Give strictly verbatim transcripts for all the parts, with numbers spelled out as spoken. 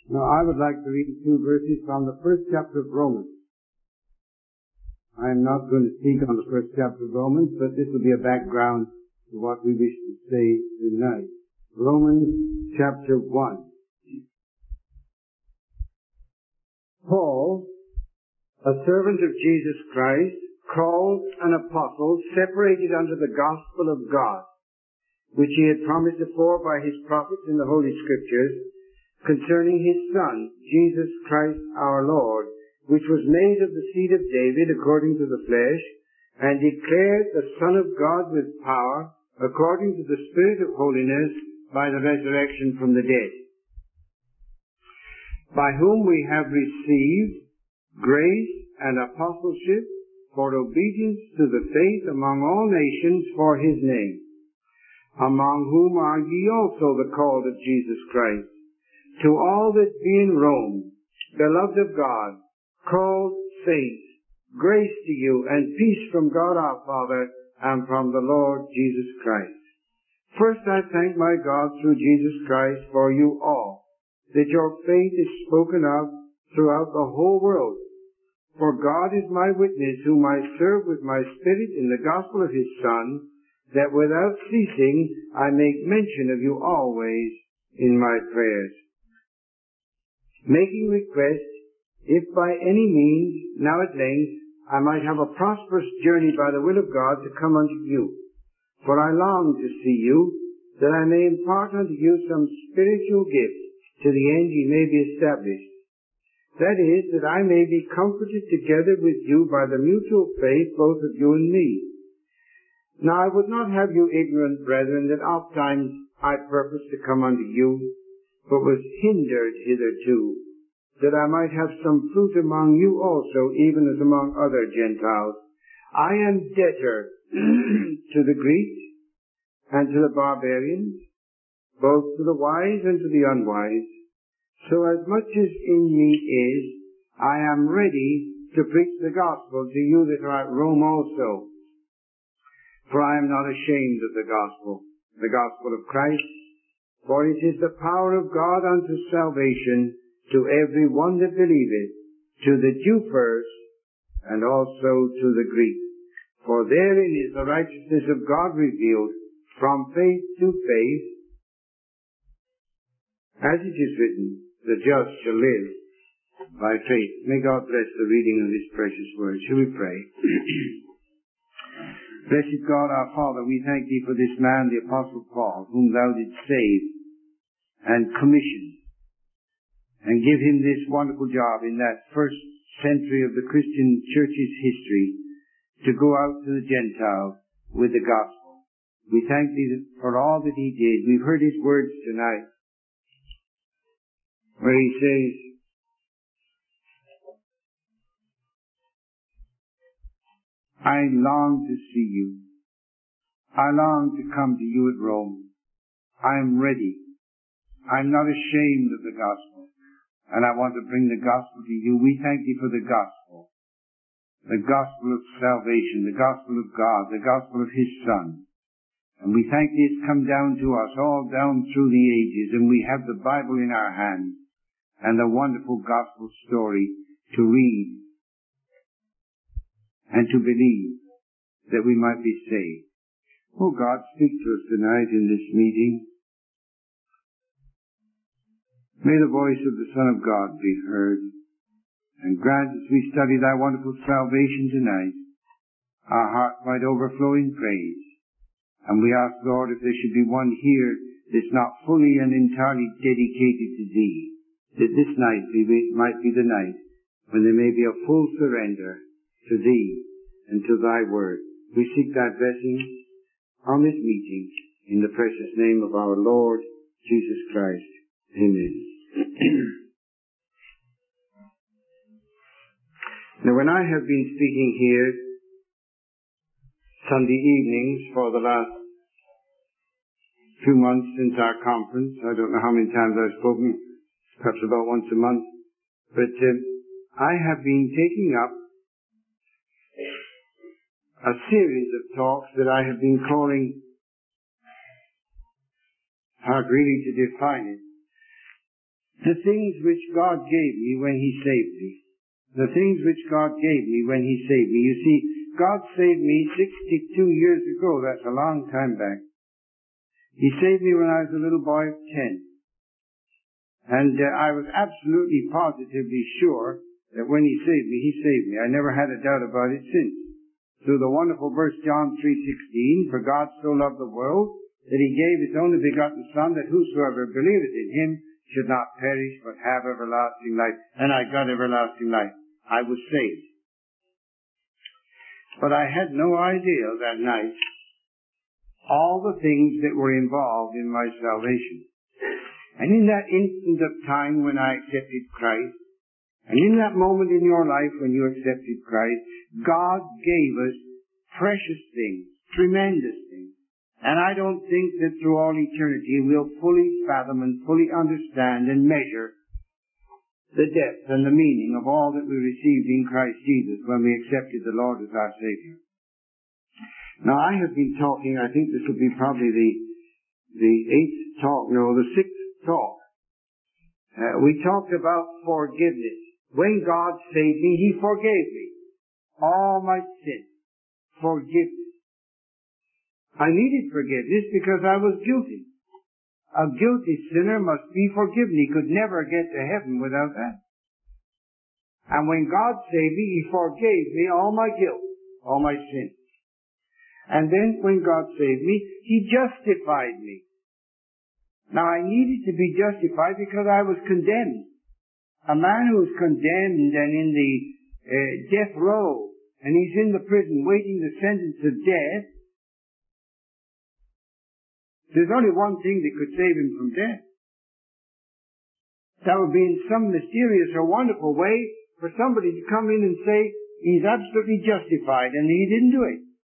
Now, I would like to read two verses from the first chapter of Romans. I am not going to speak on the first chapter of Romans, but this will be a background to what we wish to say tonight. Romans chapter one. Paul, a servant of Jesus Christ, called an apostle, separated unto the gospel of God, which he had promised afore by his prophets in the Holy Scriptures, concerning his Son, Jesus Christ our Lord, which was made of the seed of David according to the flesh, and declared the Son of God with power, according to the Spirit of holiness, by the resurrection from the dead, by whom we have received grace and apostleship for obedience to the faith among all nations for his name, among whom are ye also the called of Jesus Christ, to all that be in Rome, beloved of God, called saints, grace to you and peace from God our Father and from the Lord Jesus Christ. First I thank my God through Jesus Christ for you all, that your faith is spoken of throughout the whole world. For God is my witness, whom I serve with my spirit in the gospel of his Son, that without ceasing I make mention of you always in my prayers, making request, if by any means, now at length, I might have a prosperous journey by the will of God to come unto you. For I long to see you, that I may impart unto you some spiritual gift, to the end ye may be established. That is, that I may be comforted together with you by the mutual faith, both of you and me. Now I would not have you ignorant, brethren, that oft times I purposed to come unto you, but was hindered hitherto, that I might have some fruit among you also, even as among other Gentiles. I am debtor to the Greeks and to the barbarians, both to the wise and to the unwise. So as much as in me is, I am ready to preach the gospel to you that are at Rome also. For I am not ashamed of the gospel, the gospel of Christ, for it is the power of God unto salvation to every one that believeth, to the Jew first, and also to the Greek. For therein is the righteousness of God revealed, from faith to faith, as it is written, the just shall live by faith. May God bless the reading of his precious word. Shall we pray? Blessed God, our Father, we thank thee for this man, the Apostle Paul, whom thou didst save and commission, and give him this wonderful job in that first century of the Christian church's history, to go out to the Gentiles with the gospel. We thank thee for all that he did. We've heard his words tonight, where he says, I long to see you. I long to come to you at Rome. I am ready. I'm not ashamed of the gospel, and I want to bring the gospel to you. We thank you for the gospel, the gospel of salvation, the gospel of God, the gospel of his Son. And we thank thee it's come down to us, all down through the ages, and we have the Bible in our hands, and the wonderful gospel story to read and to believe, that we might be saved. Oh God, speak to us tonight in this meeting. May the voice of the Son of God be heard, and grant as we study thy wonderful salvation tonight, our hearts might overflow in praise. And we ask, Lord, if there should be one here that's not fully and entirely dedicated to thee, that this night be, might be the night when there may be a full surrender to thee and to thy word. We seek thy blessing on this meeting in the precious name of our Lord Jesus Christ. Amen. Now, when I have been speaking here Sunday evenings for the last few months since our conference, I don't know how many times I've spoken, perhaps about once a month, but uh, I have been taking up a series of talks that I have been calling, hard really to define it, The things which God gave me when He saved me. The things which God gave me when He saved me. You see, God saved me sixty-two years ago. That's a long time back. He saved me when I was a little boy of ten. And uh, I was absolutely positively sure that when He saved me, He saved me. I never had a doubt about it since. Through the wonderful verse John three sixteen, for God so loved the world that He gave His only begotten Son, that whosoever believeth in Him should not perish but have everlasting life. And I got everlasting life. I was saved. But I had no idea that night all the things that were involved in my salvation. And in that instant of time when I accepted Christ, and in that moment in your life when you accepted Christ, God gave us precious things, tremendous things. And I don't think that through all eternity we'll fully fathom and fully understand and measure the depth and the meaning of all that we received in Christ Jesus when we accepted the Lord as our Savior. Now I have been talking, I think this will be probably the, the eighth talk, no, the sixth talk. Uh, we talked about forgiveness. When God saved me, He forgave me all my sins. Forgiveness. I needed forgiveness because I was guilty. A guilty sinner must be forgiven. He could never get to heaven without that. And when God saved me, He forgave me all my guilt, all my sins. And then when God saved me, He justified me. Now I needed to be justified because I was condemned. A man who is condemned and in the uh, death row, and he's in the prison waiting the sentence of death, there's only one thing that could save him from death. That would be in some mysterious or wonderful way for somebody to come in and say, he's absolutely justified, and he didn't do it.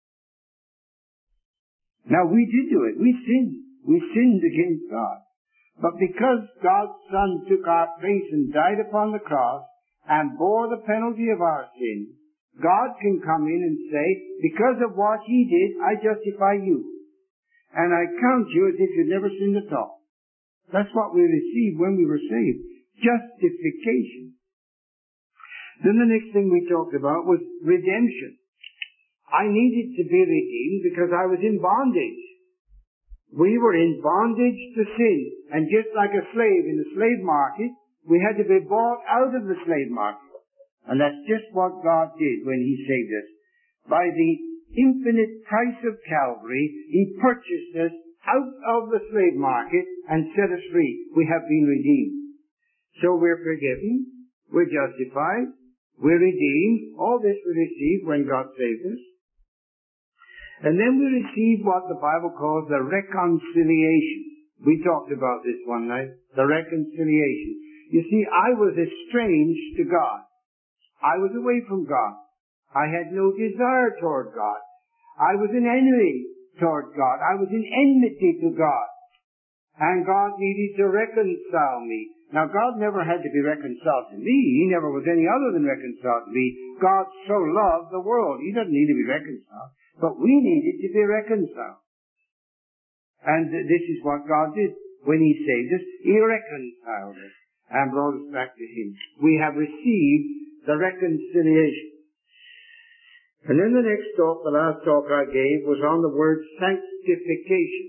Now we did do it. We sinned. We sinned against God. But because God's Son took our place and died upon the cross and bore the penalty of our sin, God can come in and say, because of what He did, I justify you. And I count you as if you'd never sinned at all. That's what we received when we were saved. Justification. Then the next thing we talked about was redemption. I needed to be redeemed because I was in bondage. We were in bondage to sin. And just like a slave in the slave market, we had to be bought out of the slave market. And that's just what God did when He saved us. By the infinite price of Calvary, He purchased us out of the slave market and set us free. We have been redeemed. So we're forgiven, we're justified, we're redeemed. All this we received when God saved us. And then we receive what the Bible calls the reconciliation. We talked about this one night, the reconciliation. You see, I was estranged to God. I was away from God. I had no desire toward God. I was an enemy toward God. I was in enmity to God. And God needed to reconcile me. Now, God never had to be reconciled to me. He never was any other than reconciled to me. God so loved the world. He doesn't need to be reconciled. But we needed to be reconciled. And this is what God did. When He saved us, He reconciled us and brought us back to Him. We have received the reconciliation. And then the next talk, the last talk I gave, was on the word sanctification.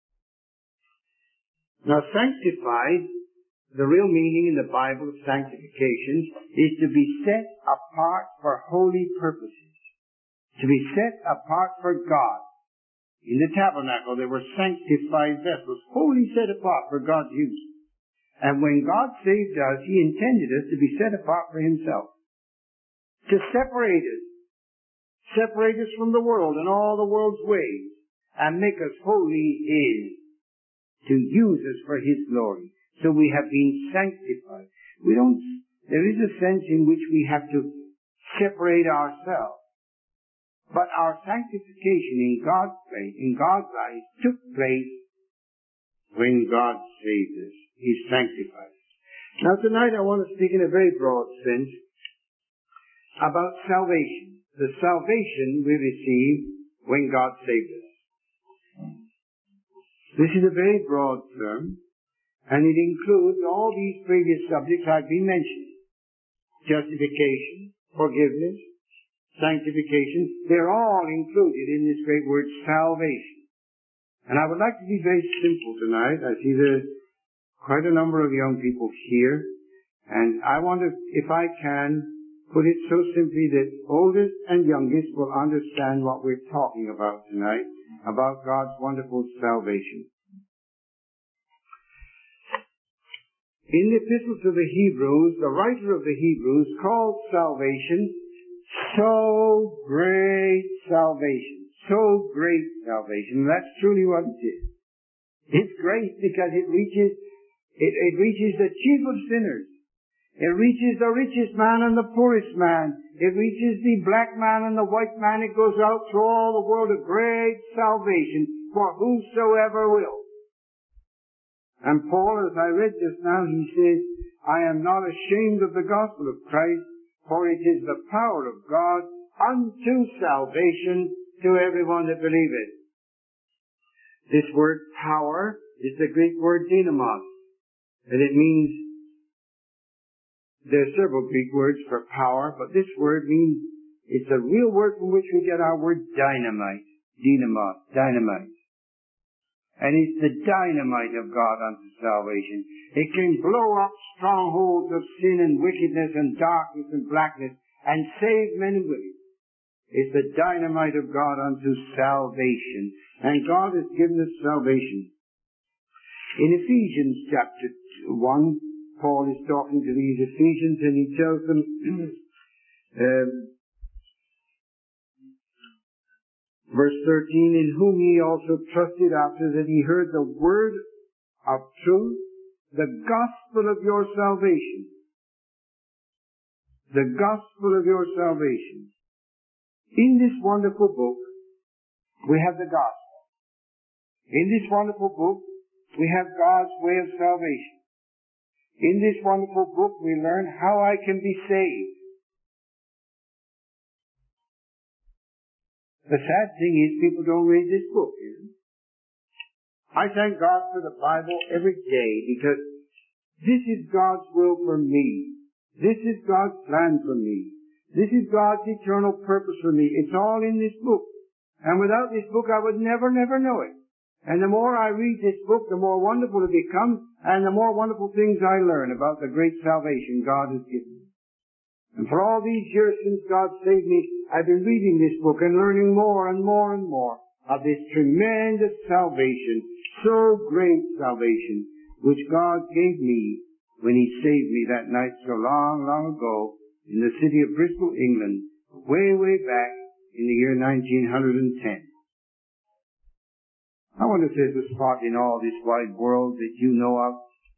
Now, sanctified, the real meaning in the Bible of sanctification is to be set apart for holy purposes. To be set apart for God. In the tabernacle, there were sanctified vessels, wholly set apart for God's use. And when God saved us, He intended us to be set apart for Himself. To separate us. Separate us from the world and all the world's ways, and make us wholly His. To use us for His glory. So we have been sanctified. We don't, there is a sense in which we have to separate ourselves. But our sanctification in God's place, in God's eyes, took place when God saved us. He sanctified us. Now tonight I want to speak in a very broad sense about salvation. The salvation we receive when God saved us. This is a very broad term, And it includes all these previous subjects I've been mentioning. Justification, forgiveness, sanctification. They're all included in this great word salvation. And I would like to be very simple tonight. I see there's quite a number of young people here. And I want to, if I can, put it so simply that oldest and youngest will understand what we're talking about tonight, about God's wonderful salvation. In the Epistle to the Hebrews, the writer of the Hebrews called salvation so great salvation. So great salvation. And that's truly what it is. It's great because it reaches, it, it reaches the chief of sinners. It reaches the richest man and the poorest man. It reaches the black man and the white man. It goes out through all the world, a great salvation for whosoever will. And Paul, as I read just now, he says, I am not ashamed of the gospel of Christ, for it is the power of God unto salvation to everyone that believeth. This word power is the Greek word dynamos. And it means, there are several Greek words for power, but this word means, it's a real word from which we get our word dynamite. Dynamos, dynamite. And it's the dynamite of God unto salvation. It can blow up strongholds of sin and wickedness and darkness and blackness and save men and women. It's the dynamite of God unto salvation. And God has given us salvation. In Ephesians chapter one, Paul is talking to these Ephesians and he tells them, um, verse thirteen, in whom ye also trusted after that ye heard the word of truth, the gospel of your salvation. The gospel of your salvation. In this wonderful book, we have the gospel. In this wonderful book, we have God's way of salvation. In this wonderful book, we learn how I can be saved. The sad thing is people don't read this book. You know? I thank God for the Bible every day because this is God's will for me. This is God's plan for me. This is God's eternal purpose for me. It's all in this book. And without this book I would never, never know it. And the more I read this book, the more wonderful it becomes, and the more wonderful things I learn about the great salvation God has given me. And for all these years since God saved me, I've been reading this book and learning more and more and more of this tremendous salvation, so great salvation, which God gave me when He saved me that night so long, long ago in the city of Bristol, England, way, way back in the year nineteen ten. I wonder if there's a spot in all this wide world that you know of.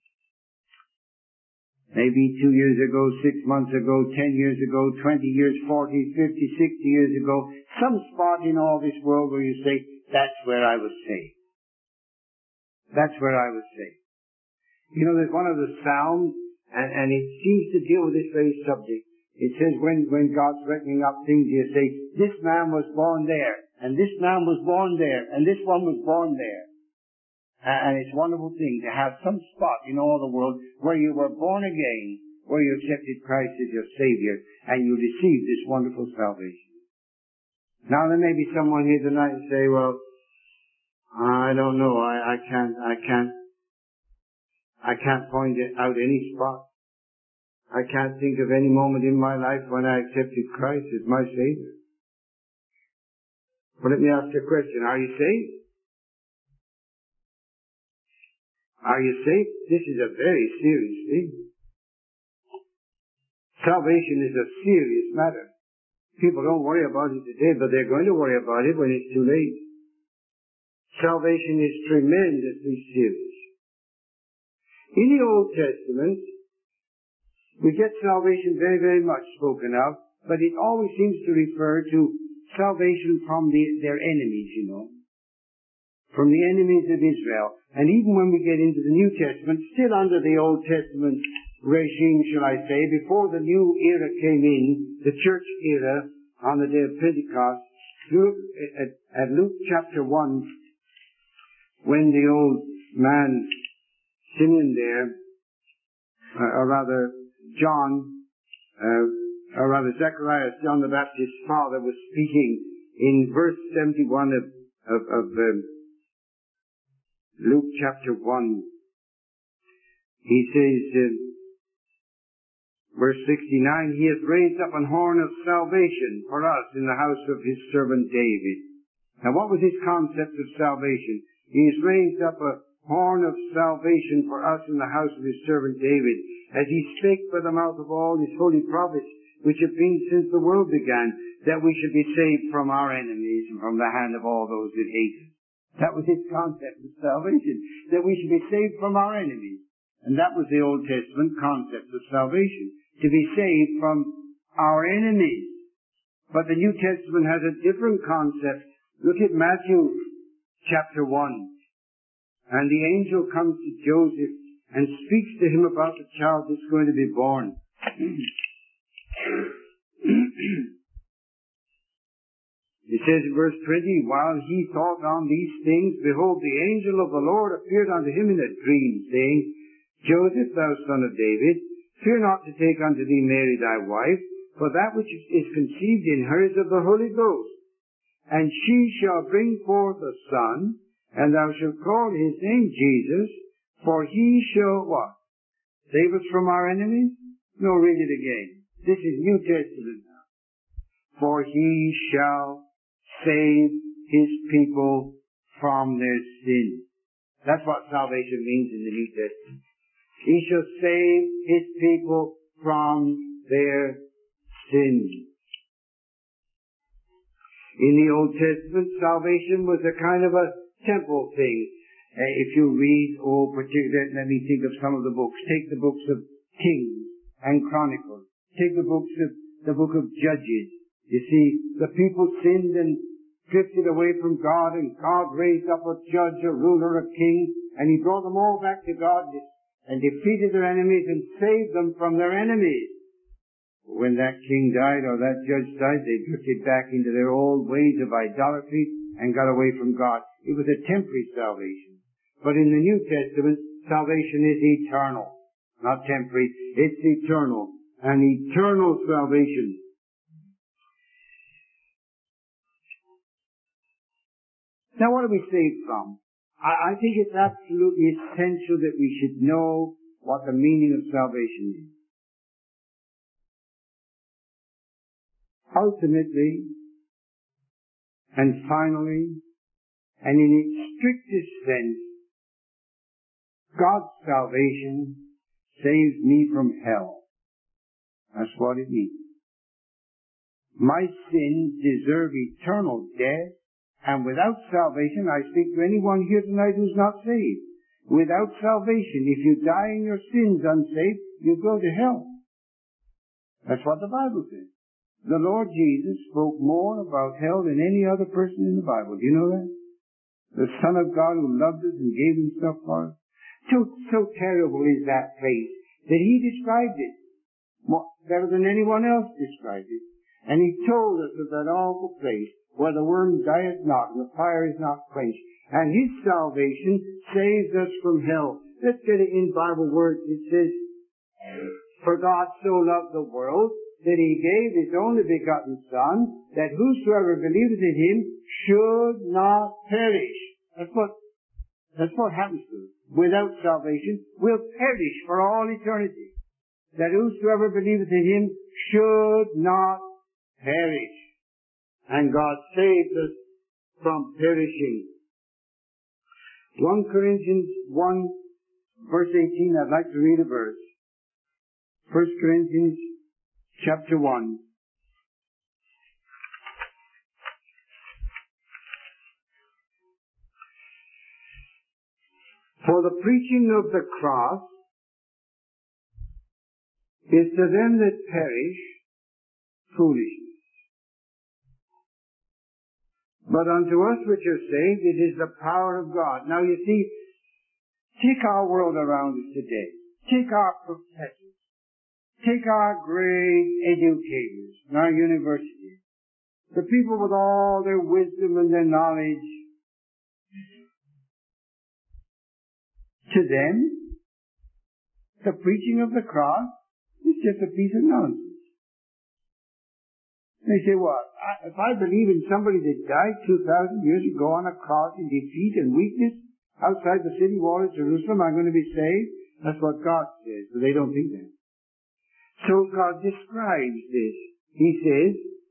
Maybe two years ago, six months ago, ten years ago, twenty years, forty, fifty, sixty years ago, some spot in all this world where you say, that's where I was saved. That's where I was saved. You know, there's one of the Psalms, and, and it seems to deal with this very subject. It says when, when God's reckoning up things, you say, this man was born there, and this man was born there, and this one was born there. And it's a wonderful thing to have some spot in all the world where you were born again, where you accepted Christ as your Savior, and you received this wonderful salvation. Now there may be someone here tonight and say, well, I don't know, I, I can't, I can't, I can't point out any spot. I can't think of any moment in my life when I accepted Christ as my Savior. Well, let me ask you a question. Are you saved? Are you saved? This is a very serious thing. Salvation is a serious matter. People don't worry about it today, but they're going to worry about it when it's too late. Salvation is tremendously serious. In the Old Testament, we get salvation very, very much spoken of, but it always seems to refer to salvation from the, their enemies, you know. From the enemies of Israel. And even when we get into the New Testament, still under the Old Testament regime, shall I say, before the new era came in, the church era, on the day of Pentecost, look at, at Luke chapter one, when the old man Simeon there, uh, or rather John, uh, or rather Zechariah, John the Baptist's father, was speaking in verse seventy-one of, of, of um, Luke chapter one. He says, uh, verse sixty-nine, He hath raised up an horn of salvation for us in the house of His servant David. Now what was His concept of salvation? He has raised up a horn of salvation for us in the house of His servant David, as He spake by the mouth of all His holy prophets, which have been since the world began, that we should be saved from our enemies and from the hand of all those that hate us. That was His concept of salvation, that we should be saved from our enemies. And that was the Old Testament concept of salvation, to be saved from our enemies. But the New Testament has a different concept. Look at Matthew chapter one. And the angel comes to Joseph and speaks to him about the child that's going to be born. It says in verse twenty, While he thought on these things, behold, the angel of the Lord appeared unto him in a dream, saying, Joseph, thou son of David, fear not to take unto thee Mary thy wife, for that which is conceived in her is of the Holy Ghost. And she shall bring forth a son, and thou shalt call his name Jesus, for he shall what? Save us from our enemies? No, read it again. This is New Testament now. For he shall save his people from their sins. That's what salvation means in the New Testament. He shall save his people from their sins. In the Old Testament, salvation was a kind of a temple thing. Uh, if you read, oh, particularly, let me think of some of the books. Take the books of Kings and Chronicles. Take the books of the book of Judges. You see, the people sinned and drifted away from God, and God raised up a judge, a ruler, a king, and He brought them all back to God and defeated their enemies and saved them from their enemies. When that king died or that judge died, they drifted back into their old ways of idolatry and got away from God. It was a temporary salvation. But in the New Testament, salvation is eternal. Not temporary, it's eternal. An eternal salvation. Now what are we saved from? I, I think it's absolutely essential that we should know what the meaning of salvation is. Ultimately, and finally, and in its strictest sense, God's salvation saves me from hell. That's what it means. My sins deserve eternal death, and without salvation, I speak to anyone here tonight who's not saved. Without salvation, if you die in your sins unsaved, you go to hell. That's what the Bible says. The Lord Jesus spoke more about hell than any other person in the Bible. Do you know that? The Son of God who loved us and gave Himself for us. So, so terrible is that place that He described it more, better than anyone else described it. And He told us of that awful place where the worm dieth not and the fire is not quenched. And His salvation saves us from hell. Let's get it in Bible words. It says, For God so loved the world that He gave His only begotten Son, that whosoever believeth in Him should not perish. That's what, that's what happens to us. Without salvation, we'll perish for all eternity. That whosoever believeth in Him should not perish. And God saves us from perishing. First Corinthians one, verse eighteen, I'd like to read a verse. First Corinthians chapter one. For the preaching of the cross is to them that perish foolishness. But unto us which are saved, it is the power of God. Now you see, take our world around us today. Take our professors. Take our great educators in our universities. The people with all their wisdom and their knowledge. To them, The preaching of the cross is just a piece of nonsense. They say, well, I, if I believe in somebody that died two thousand years ago on a cross in defeat and weakness outside the city wall of Jerusalem, I'm going to be saved. That's what God says, but they don't think that. So God describes this. He says,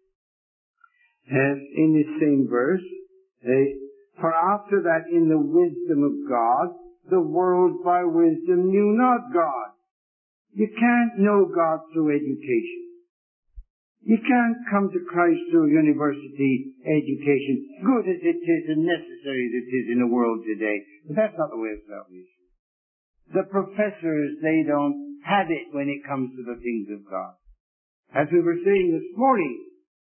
as in this same verse, uh, for after that in the wisdom of God, the world by wisdom knew not God. You can't know God through education. You can't come to Christ through university education, good as it is and necessary as it is in the world today. But that's not the way of salvation. The professors, they don't have it when it comes to the things of God. As we were saying this morning,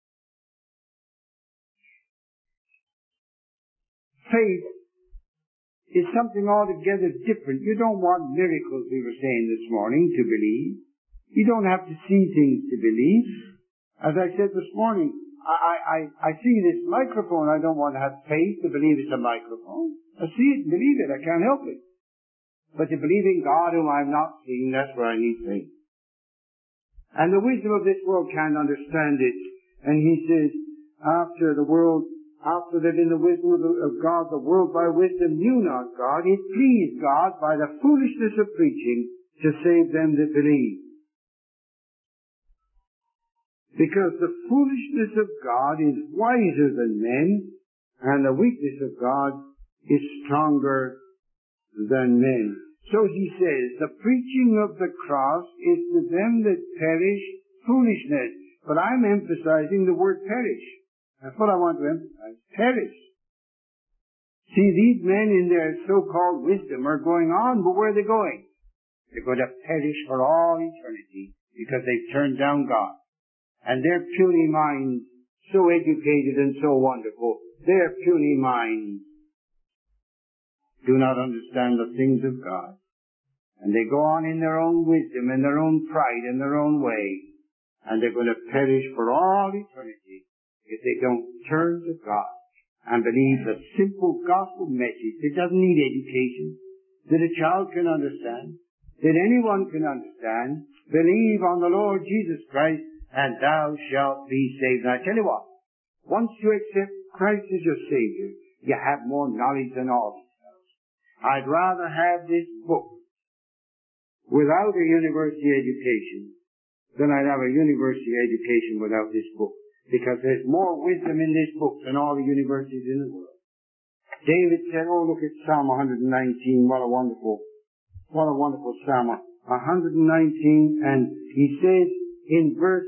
faith is something altogether different. You don't want miracles, we were saying this morning, to believe. You don't have to see things to believe. As I said this morning, I, I, I see this microphone. I don't want to have faith to believe it's a microphone. I see it and believe it. I can't help it. But to believe in God whom I'm not seeing, that's where I need faith. And the wisdom of this world can't understand it. And he says, after the world, after that in the wisdom of, the, of God, the world by wisdom knew not God, it pleased God by the foolishness of preaching to save them that believe. Because the foolishness of God is wiser than men, and the weakness of God is stronger than men. So he says, the preaching of the cross is to them that perish foolishness. But I'm emphasizing the word perish. That's what I want to emphasize. Perish. See, these men in their so-called wisdom are going on, but where are they going? They're going to perish for all eternity because they've turned down God. And their puny minds, so educated and so wonderful, their puny minds do not understand the things of God. And they go on in their own wisdom and their own pride and their own way. And they're going to perish for all eternity if they don't turn to God and believe the simple gospel message that doesn't need education, that a child can understand, that anyone can understand. Believe on the Lord Jesus Christ and thou shalt be saved. And I tell you what, once you accept Christ as your Savior, you have more knowledge than all these fellows. I'd rather have this book without a university education than I'd have a university education without this book. Because there's more wisdom in this book than all the universities in the world. David said, oh, look at Psalm one nineteen, what a wonderful, what a wonderful Psalm. one nineteen, and he says in verse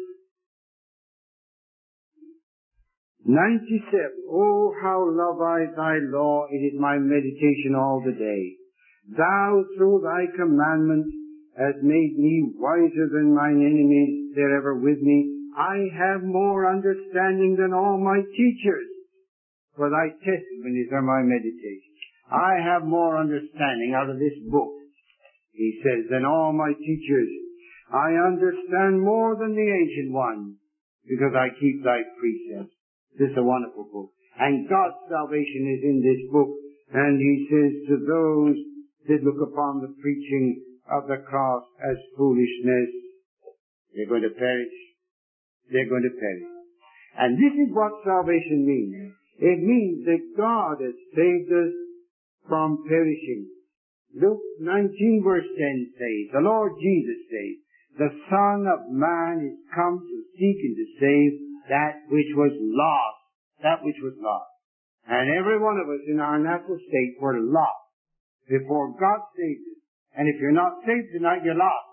ninety-seven, oh, how love I thy law, it is my meditation all the day. Thou through thy commandments hast made me wiser than mine enemies that ever with me. I have more understanding than all my teachers, for thy testimonies are my meditation. I have more understanding out of this book, he says, than all my teachers. I understand more than the ancient ones, because I keep thy precepts. This is a wonderful book. And God's salvation is in this book. And he says to those that look upon the preaching of the cross as foolishness, they're going to perish. They're going to perish. And this is what salvation means. It means that God has saved us from perishing. Luke nineteen verse ten says, the Lord Jesus says, the Son of Man is come to seek and to save that which was lost. That which was lost. And every one of us in our natural state were lost before God saved us. And if you're not saved tonight, you're lost.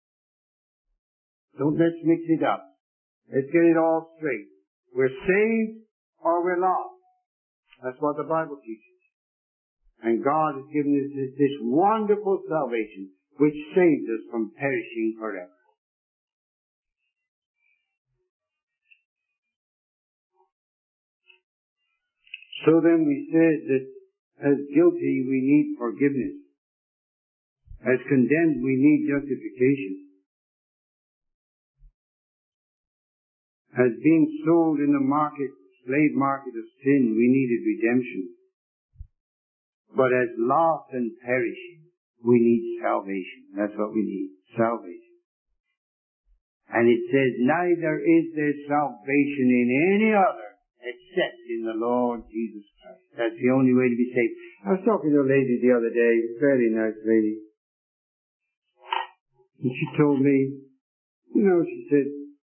Don't let's mix it up. Let's get it all straight. We're saved or we're lost. That's what the Bible teaches. And God has given us this, this wonderful salvation which saves us from perishing forever. So then we said that as guilty we need forgiveness. As condemned we need justification. As being sold in the market, slave market of sin, we needed redemption. But as lost and perishing, we need salvation. That's what we need. salvation. And it says, neither is there salvation in any other except in the Lord Jesus Christ. That's the only way to be saved. I was talking to a lady the other day, a very nice lady. And she told me, you know, she said,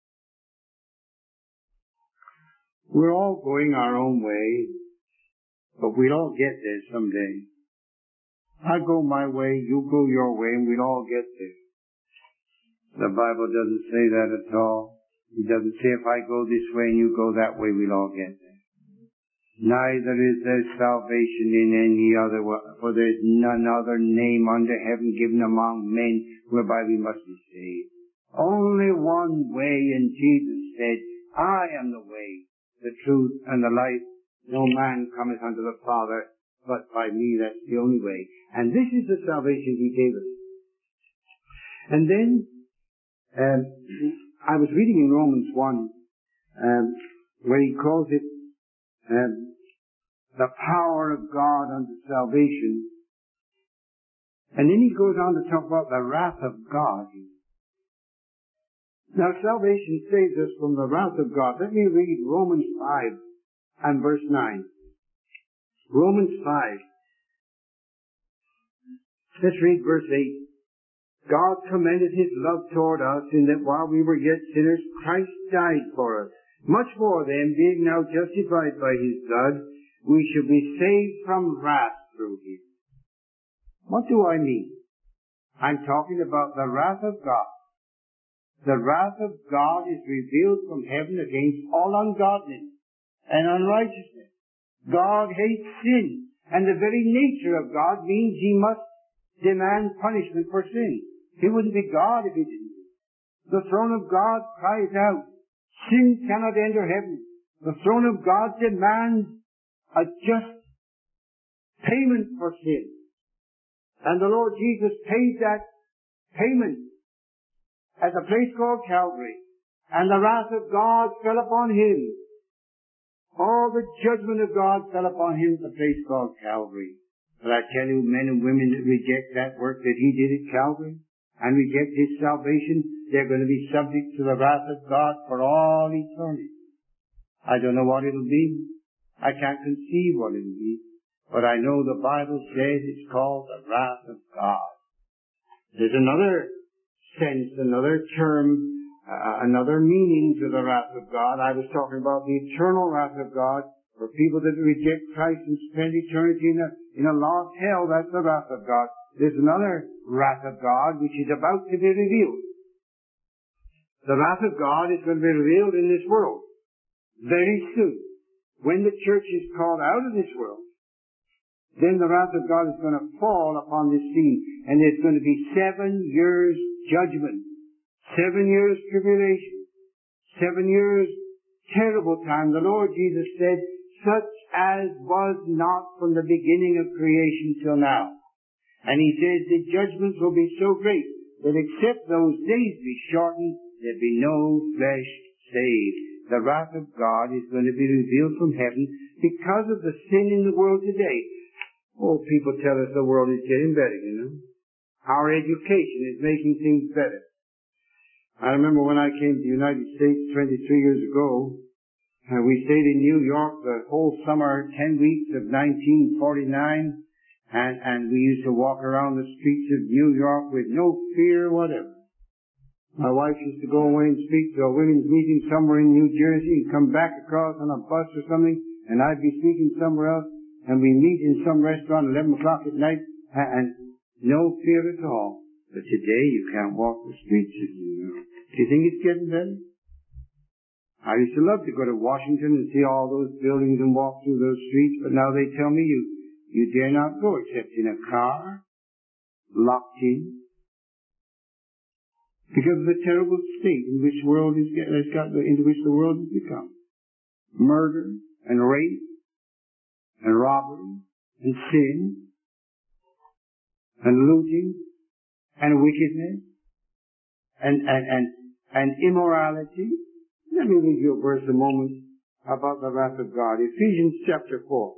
we're all going our own way, but we'll all get there someday. I go my way, you go your way, and we'll all get there. The Bible doesn't say that at all. It doesn't say if I go this way and you go that way, we'll all get there. Neither is there salvation in any other, for there is none other name under heaven given among men whereby we must be saved. Only one way, and Jesus said, I am the way, the truth, and the life. No man cometh unto the Father but by me. That's the only way. And this is the salvation He gave us. And then, um, I was reading in Romans one, um, where he calls it um, the power of God unto salvation. And then he goes on to talk about the wrath of God. Now, salvation saves us from the wrath of God. Let me read Romans five and verse nine. Romans five. Let's read verse eight. God commended His love toward us in that while we were yet sinners, Christ died for us. Much more then, being now justified by His blood, we shall be saved from wrath through Him. What do I mean? I'm talking about the wrath of God. The wrath of God is revealed from heaven against all ungodliness and unrighteousness. God hates sin, and the very nature of God means He must demand punishment for sin. He wouldn't be God if He didn't. The throne of God cries out, sin cannot enter heaven. The throne of God demands a just payment for sin. And the Lord Jesus paid that payment at a place called Calvary. And the wrath of God fell upon Him. All the judgment of God fell upon Him at the place called Calvary. But I tell you, men and women that reject that work that He did at Calvary and reject His salvation, they're going to be subject to the wrath of God for all eternity. I don't know what it'll be. I can't conceive what it'll be. But I know the Bible says it's called the wrath of God. There's another sense, another term, uh, another meaning to the wrath of God. I was talking about the eternal wrath of God for people that reject Christ and spend eternity in a, in a lost hell. That's the wrath of God. There's another wrath of God which is about to be revealed. The wrath of God is going to be revealed in this world very soon. When the church is called out of this world, then the wrath of God is going to fall upon this scene, and there's going to be seven years judgment, seven years tribulation, seven years terrible time. The Lord Jesus said, such as was not from the beginning of creation till now. And He says the judgments will be so great that except those days be shortened, there'll be no flesh saved. The wrath of God is going to be revealed from heaven because of the sin in the world today. Oh, people tell us the world is getting better, you know. Our education is making things better. I remember when I came to the United States twenty-three years ago, uh, we stayed in New York the whole summer, ten weeks of nineteen forty-nine, and, and we used to walk around the streets of New York with no fear whatever. My wife used to go away and speak to a women's meeting somewhere in New Jersey and come back across on a bus or something, and I'd be speaking somewhere else, and we meet in some restaurant at eleven o'clock at night, and, and no fear at all. But today you can't walk the streets of New York. Do you think it's getting better? I used to love to go to Washington and see all those buildings and walk through those streets, but now they tell me you, you dare not go except in a car, locked in, because of the terrible state in which the world is, has got, into which the world has become. Murder and rape and robbery and sin and looting and wickedness and, and, and, and immorality. Let me read you a verse a moment about the wrath of God. Ephesians chapter four.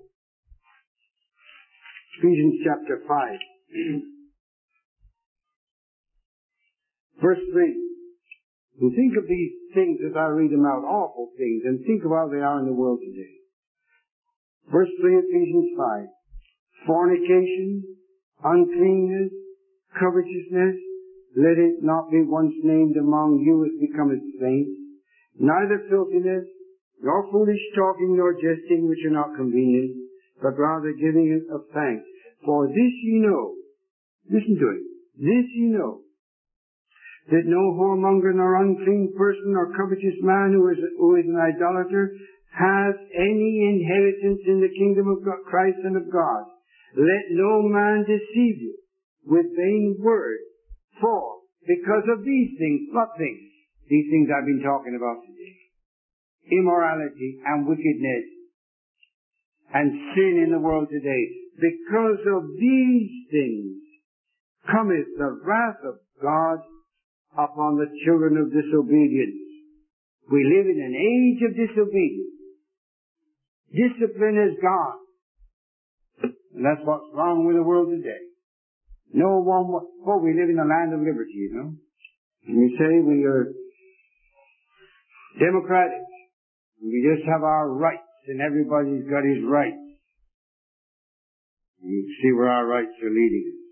Ephesians chapter five. Verse three. And think of these things as I read them out, awful things, and think of how they are in the world today. Verse three, Ephesians five. Fornication, uncleanness, covetousness, let it not be once named among you as becometh saints, neither filthiness, nor foolish talking, nor jesting, which are not convenient, but rather giving it of thanks. For this ye know, listen to it, this ye know, that no whoremonger, nor unclean person, nor covetous man who is, who is an idolater, has any inheritance in the kingdom of God, Christ and of God. Let no man deceive you with vain words. For, because of these things, what things? These things I've been talking about today. Immorality and wickedness and sin in the world today. Because of these things cometh the wrath of God upon the children of disobedience. We live in an age of disobedience. Discipline is gone. And that's what's wrong with the world today. No one, oh, we live in a land of liberty, you know. And we say we are democratic. We just have our rights, and everybody's got his rights. And you see where our rights are leading us.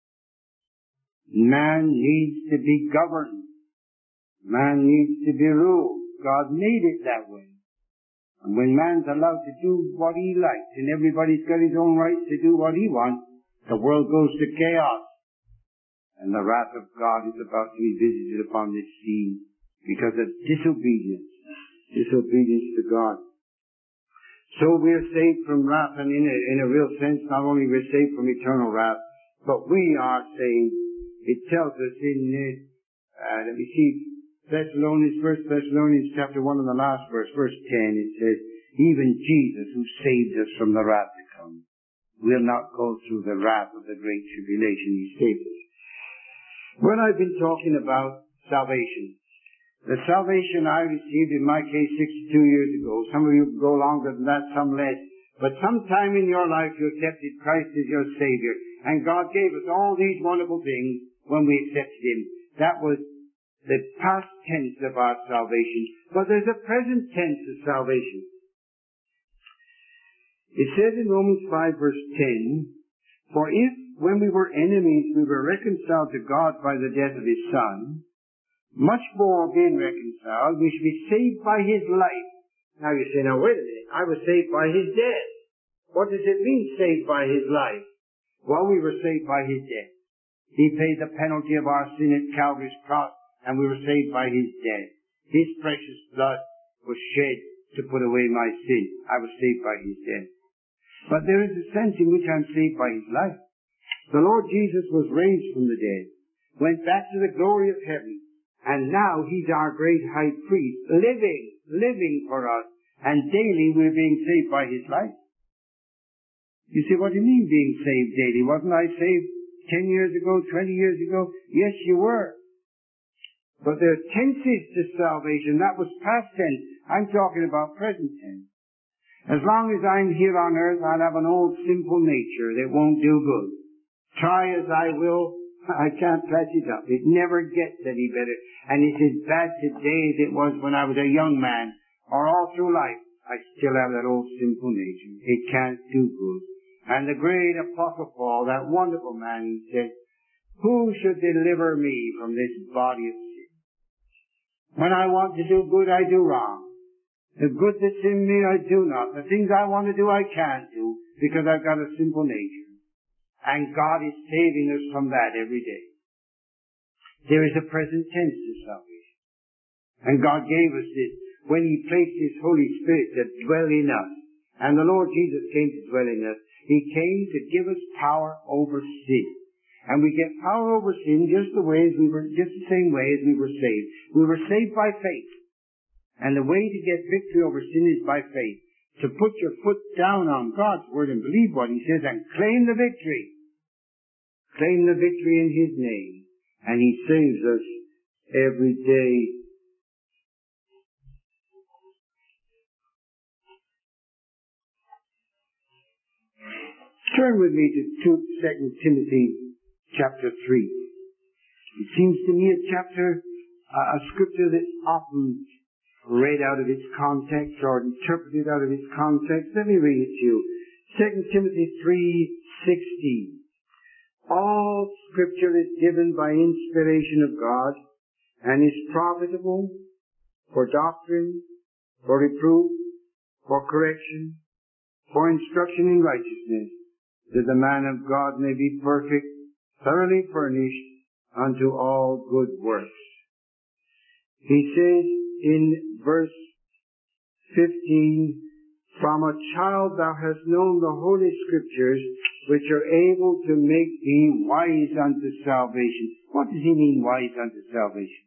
Man needs to be governed. Man needs to be ruled. God made it that way. And when man's allowed to do what he likes, and everybody's got his own rights to do what he wants, the world goes to chaos. And the wrath of God is about to be visited upon this scene because of disobedience. Disobedience to God. So we are saved from wrath, and in a, in a real sense, not only we're saved from eternal wrath, but we are saved. It tells us in, uh, let me see, Thessalonians, First Thessalonians chapter one and the last verse, verse ten, it says, even Jesus who saved us from the wrath to come will not go through the wrath of the great tribulation. He saved us. When I've been talking about salvation, the salvation I received in my case sixty-two years ago, some of you go longer than that, some less, but sometime in your life you accepted Christ as your Savior, and God gave us all these wonderful things when we accepted Him. That was the past tense of our salvation. But there's a present tense of salvation. It says in Romans five verse ten, for if when we were enemies we were reconciled to God by the death of His Son, much more being reconciled, we should be saved by His life. Now you say, now wait a minute, I was saved by His death. What does it mean, saved by His life? Well, we were saved by His death. He paid the penalty of our sin at Calvary's cross, and we were saved by His death. His precious blood was shed to put away my sin. I was saved by His death. But there is a sense in which I'm saved by His life. The Lord Jesus was raised from the dead, went back to the glory of heaven, and now He's our great high priest, living, living for us, and daily we're being saved by His life. You say, what do you mean being saved daily? Wasn't I saved ten years ago, twenty years ago? Yes, you were. But there are tenses to salvation. That was past tense. I'm talking about present tense. As long as I'm here on earth, I'll have an old simple nature that won't do good. Try as I will, I can't patch it up. It never gets any better. And it's as bad today as it was when I was a young man, or all through life. I still have that old simple nature. It can't do good. And the great Apostle Paul, that wonderful man, he said, who should deliver me from this body of sin? When I want to do good, I do wrong. The good that's in me, I do not. The things I want to do, I can't do, because I've got a simple nature. And God is saving us from that every day. There is a present tense to salvation. And God gave us this when He placed His Holy Spirit to dwell in us. And the Lord Jesus came to dwell in us. He came to give us power over sin. And we get power over sin just the way as we were, just the same way as we were saved. We were saved by faith. And the way to get victory over sin is by faith. To put your foot down on God's Word and believe what He says and claim the victory. Claim the victory in His name. And He saves us every day. Turn with me to Second Timothy chapter three. It seems to me a chapter, uh, a scripture that's often read out of its context or interpreted out of its context. Let me read it to you. Second Timothy three sixteen. All scripture is given by inspiration of God and is profitable for doctrine, for reproof, for correction, for instruction in righteousness, that the man of God may be perfect, thoroughly furnished unto all good works. He says in verse fifteen, from a child thou hast known the holy scriptures, which are able to make thee wise unto salvation. What does he mean, wise unto salvation?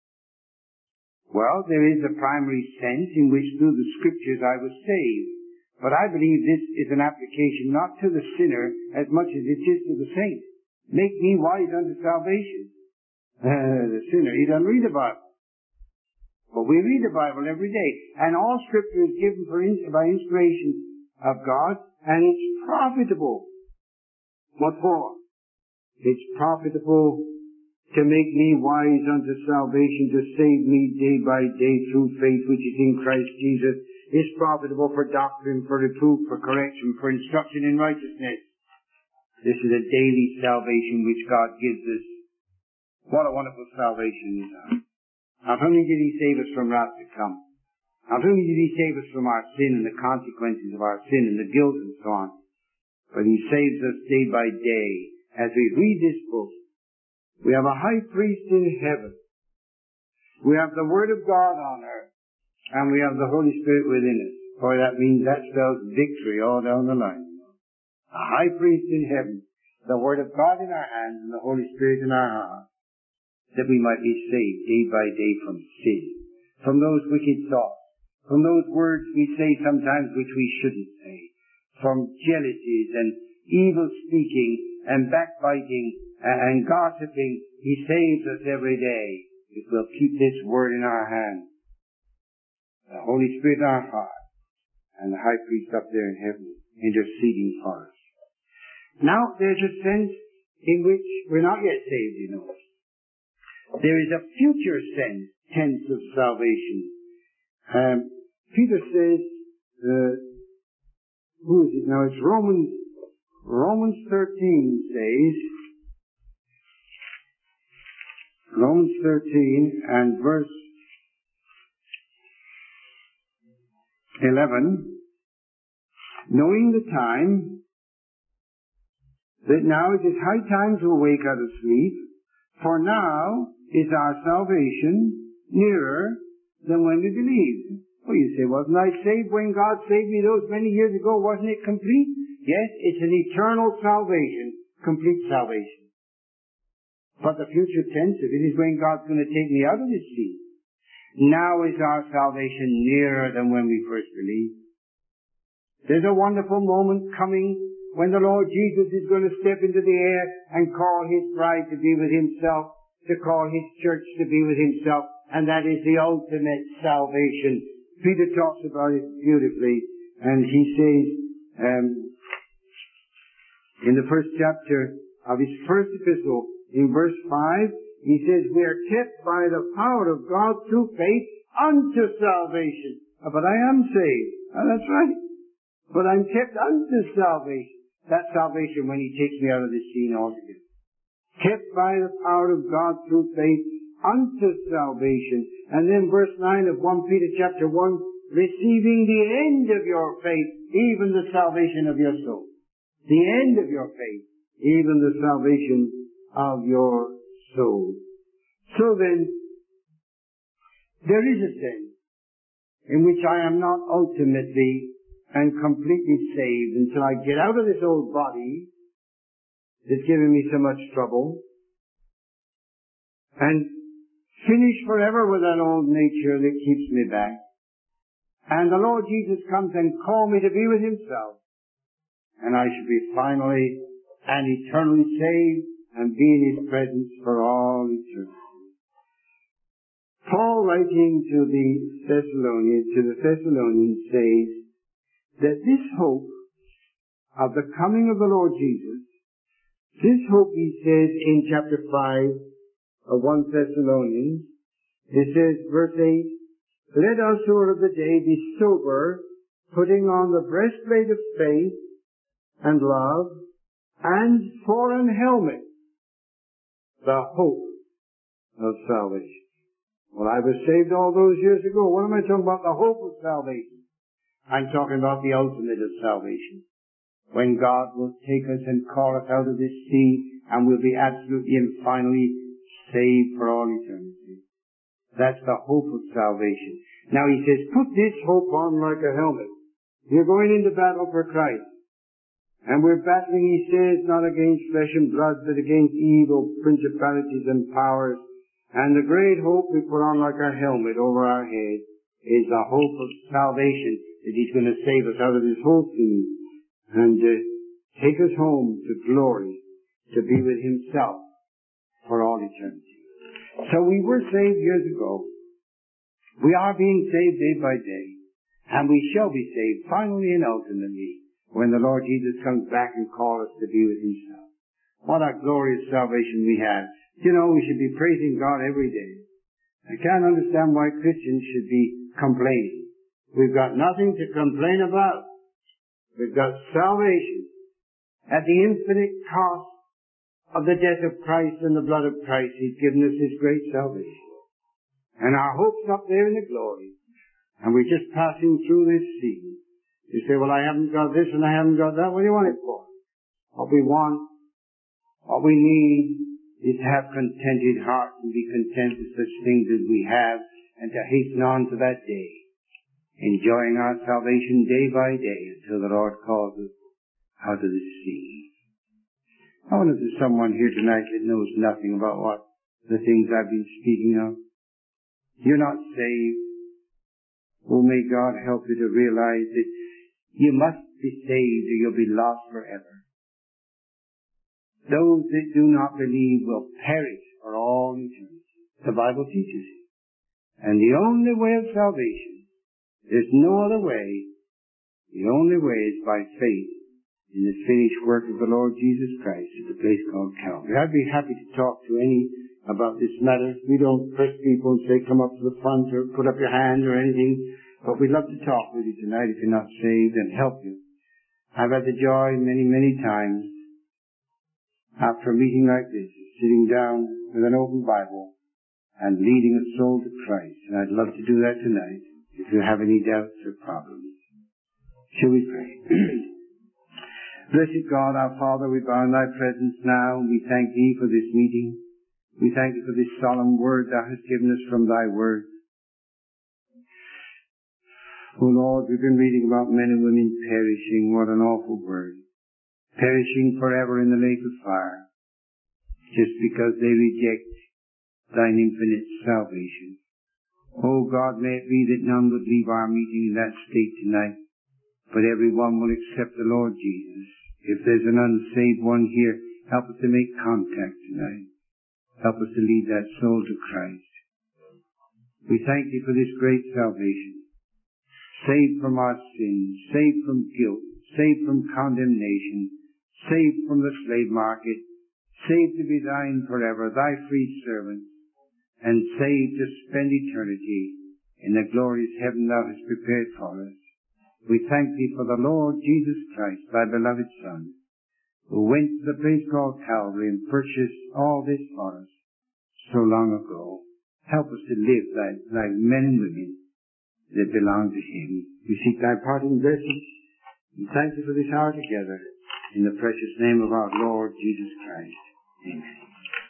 Well, there is a primary sense in which through the scriptures I was saved. But I believe this is an application not to the sinner as much as it is to the saint. Make me wise unto salvation. Uh, the sinner, he doesn't read the Bible. But we read the Bible every day. And all scripture is given for in, by inspiration of God, and it's profitable. What for? It's profitable to make me wise unto salvation, to save me day by day through faith which is in Christ Jesus. It's profitable for doctrine, for reproof, for correction, for instruction in righteousness. This is a daily salvation which God gives us. What a wonderful salvation is ours. Not only did he save us from wrath to come, not only did he save us from our sin and the consequences of our sin and the guilt and so on, but he saves us day by day. As we read this book, we have a high priest in heaven. We have the Word of God on earth. And we have the Holy Spirit within us. Boy, that means that spells victory all down the line. A high priest in heaven, the Word of God in our hands and the Holy Spirit in our hearts, that we might be saved day by day from sin, from those wicked thoughts, from those words we say sometimes which we shouldn't say, from jealousies and evil speaking and backbiting and gossiping. He saves us every day if we'll keep this Word in our hands. The Holy Spirit in our heart, and the high priest up there in heaven interceding for us. Now, there's a sense in which we're not yet saved, you know. There is a future sense, tense of salvation. Um, Peter says, uh, who is it now? It's Romans, Romans thirteen says, Romans thirteen and verse eleven, knowing the time, that now it is high time to awake out of sleep, for now is our salvation nearer than when we believed. Well, you say, wasn't I saved when God saved me those many years ago? Wasn't it complete? Yes, it's an eternal salvation, complete salvation. But the future tense of it is when God's going to take me out of this sea. Now is our salvation nearer than when we first believed. There's a wonderful moment coming when the Lord Jesus is going to step into the air and call His bride to be with Himself, to call His church to be with Himself, and that is the ultimate salvation. Peter talks about it beautifully, and he says, um, in the first chapter of his first epistle, in verse five, he says, we are kept by the power of God through faith unto salvation. Oh, but I am saved. Oh, that's right. But I'm kept unto salvation. That's salvation when He takes me out of this scene altogether. Kept by the power of God through faith unto salvation. And then verse nine of First Peter chapter one, receiving the end of your faith, even the salvation of your soul. The end of your faith, even the salvation of your soul. So then, there is a sense in which I am not ultimately and completely saved until I get out of this old body that's given me so much trouble and finish forever with that old nature that keeps me back. And the Lord Jesus comes and calls me to be with Himself, and I shall be finally and eternally saved and be in His presence for all eternity. Paul, writing to the Thessalonians, to the Thessalonians, says that this hope of the coming of the Lord Jesus, this hope, he says in chapter five of First Thessalonians. It says, verse eight, let us who are of the day be sober, putting on the breastplate of faith and love, and for an helmet, the hope of salvation. Well, I was saved all those years ago. What am I talking about? The hope of salvation. I'm talking about the ultimate of salvation. When God will take us and call us out of this sea, and we'll be absolutely and finally saved for all eternity. That's the hope of salvation. Now he says, put this hope on like a helmet. You're going into battle for Christ. And we're battling, he says, not against flesh and blood, but against evil principalities and powers. And the great hope we put on like a helmet over our head is the hope of salvation, that he's going to save us out of this whole thing and uh, take us home to glory, to be with himself for all eternity. So we were saved years ago. We are being saved day by day. And we shall be saved finally and ultimately when the Lord Jesus comes back and calls us to be with himself. What a glorious salvation we have. You know, we should be praising God every day. I can't understand why Christians should be complaining. We've got nothing to complain about. We've got salvation at the infinite cost of the death of Christ and the blood of Christ. He's given us his great salvation. And our hope's up there in the glory. And we're just passing through this sea. You say, well, I haven't got this and I haven't got that. What do you want it for? What we want, what we need is to have contented hearts and be content with such things as we have and to hasten on to that day, enjoying our salvation day by day until the Lord calls us out of the sea. I wonder if there's someone here tonight that knows nothing about what the things I've been speaking of. You're not saved. Oh, may God help you to realize that you must be saved or you'll be lost forever. Those that do not believe will perish for all eternity. The Bible teaches it. And the only way of salvation, there's no other way, the only way is by faith in the finished work of the Lord Jesus Christ at the place called Calvary. I'd be happy to talk to any about this matter. We don't press people and say, come up to the front or put up your hand or anything. But we'd love to talk with you tonight if you're not saved and help you. I've had the joy many, many times after a meeting like this, sitting down with an open Bible and leading a soul to Christ. And I'd love to do that tonight if you have any doubts or problems. Shall we pray? Blessed God, our Father, we bow in thy presence now, and we thank thee for this meeting. We thank you for this solemn word thou hast given us from thy word. Oh Lord, we've been reading about men and women perishing. What an awful word. Perishing forever in the lake of fire, just because they reject thine infinite salvation. Oh God, may it be that none would leave our meeting in that state tonight, but everyone will accept the Lord Jesus. If there's an unsaved one here, help us to make contact tonight. Help us to lead that soul to Christ. We thank you for this great salvation. Saved from our sins, saved from guilt, saved from condemnation, saved from the slave market, saved to be thine forever, thy freed servant, and saved to spend eternity in the glorious heaven thou hast prepared for us. We thank thee for the Lord Jesus Christ, thy beloved Son, who went to the place called Calvary and purchased all this for us so long ago. Help us to live like, like men and women that belong to him. We seek thy parting blessings and thank you for this hour together in the precious name of our Lord Jesus Christ. Amen.